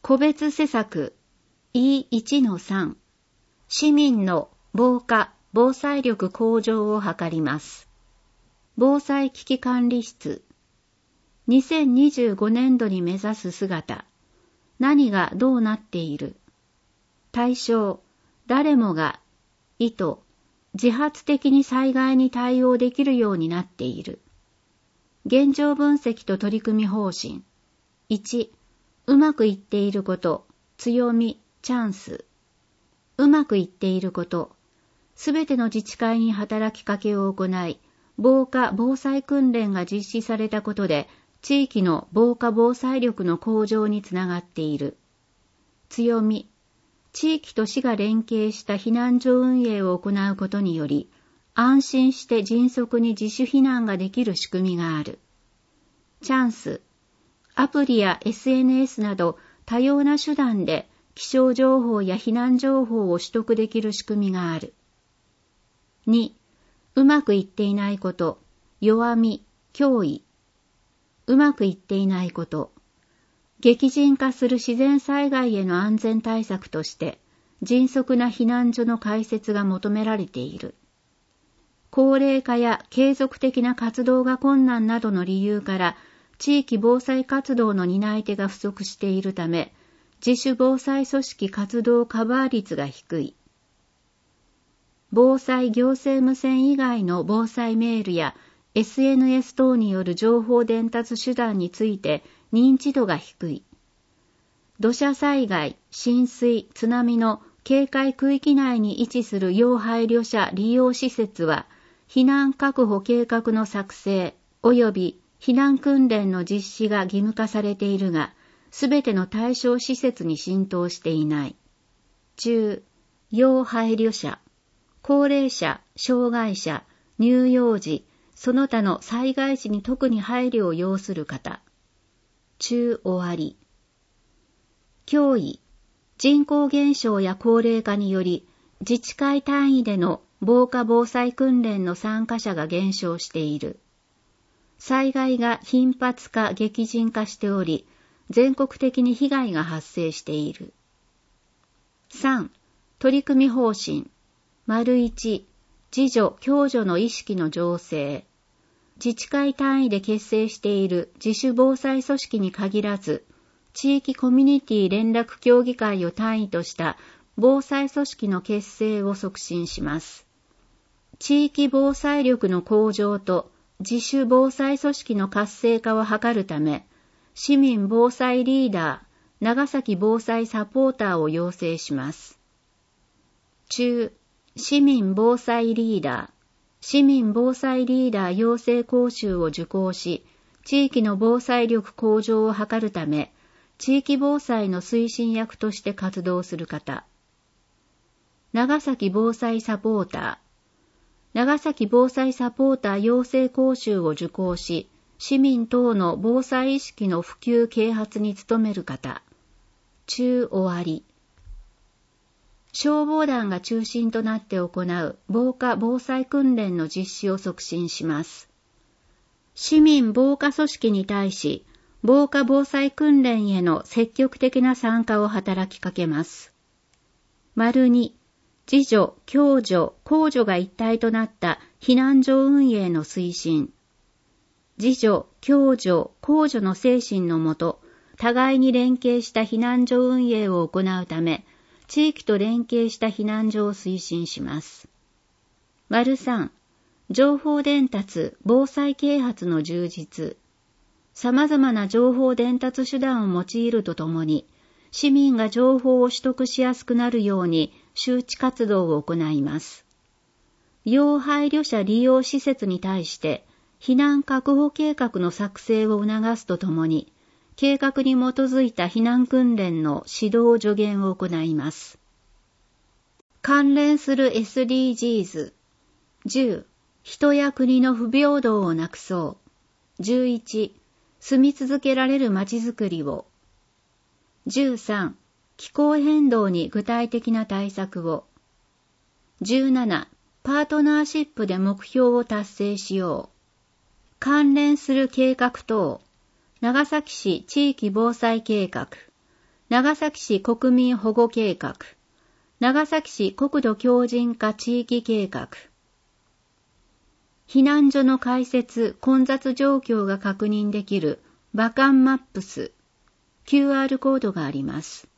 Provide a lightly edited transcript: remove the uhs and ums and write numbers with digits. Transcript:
個別施策 E1-3 市民の防火・防災力向上を図ります。防災危機管理室2025年度に目指す姿、何がどうなっている？対象、誰もが意図、自発的に災害に対応できるようになっている。現状分析と取り組み方針。1、うまくいっていること、強み、チャンス。うまくいっていること、すべての自治会に働きかけを行い、防火・防災訓練が実施されたことで、地域の防火・防災力の向上につながっている。強み、地域と市が連携した避難所運営を行うことにより、安心して迅速に自主避難ができる仕組みがある。チャンス、アプリや SNS など多様な手段で気象情報や避難情報を取得できる仕組みがある。2、うまくいっていないこと、弱み、脅威。うまくいっていないこと。激甚化する自然災害への安全対策として、迅速な避難所の開設が求められている。高齢化や継続的な活動が困難などの理由から、地域防災活動の担い手が不足しているため、自主防災組織活動カバー率が低い。防災行政無線以外の防災メールや SNS 等による情報伝達手段について認知度が低い。土砂災害、浸水、津波の警戒区域内に位置する要配慮者利用施設は、避難確保計画の作成及び避難訓練の実施が義務化されているが、すべての対象施設に浸透していない。中、要配慮者、高齢者、障害者、乳幼児、その他の災害時に特に配慮を要する方。中終わり。脅威、人口減少や高齢化により、自治会単位での防火防災訓練の参加者が減少している。災害が頻発化激甚化しており、全国的に被害が発生している。3. 取り組み方針。1. 自助・共助の意識の醸成。自治会単位で結成している自主防災組織に限らず、地域コミュニティ連絡協議会を単位とした防災組織の結成を促進します。地域防災力の向上と自主防災組織の活性化を図るため、市民防災リーダー、長崎防災サポーターを養成します。中、市民防災リーダー、市民防災リーダー養成講習を受講し、地域の防災力向上を図るため、地域防災の推進役として活動する方。長崎防災サポーター、長崎防災サポーター養成講習を受講し、市民等の防災意識の普及啓発に努める方。中終わり。消防団が中心となって行う防火・防災訓練の実施を促進します。市民防火組織に対し、防火・防災訓練への積極的な参加を働きかけます。2. 自助・共助・公助が一体となった避難所運営の推進。自助・共助・公助の精神のもと、互いに連携した避難所運営を行うため、地域と連携した避難所を推進します。3. 情報伝達・防災啓発の充実。様々な情報伝達手段を用いるとともに、市民が情報を取得しやすくなるように周知活動を行います。要配慮者利用施設に対して避難確保計画の作成を促すとともに、計画に基づいた避難訓練の指導助言を行います。関連する SDGs。10. 人や国の不平等をなくそう。11. 住み続けられるまちづくりを。13. 気候変動に具体的な対策を。17. パートナーシップで目標を達成しよう。関連する計画等。長崎市地域防災計画。 長崎市国民保護計画、長崎市国土強靭化地域計画。避難所の開設・混雑状況が確認できるバカンマップス、QR コードがあります。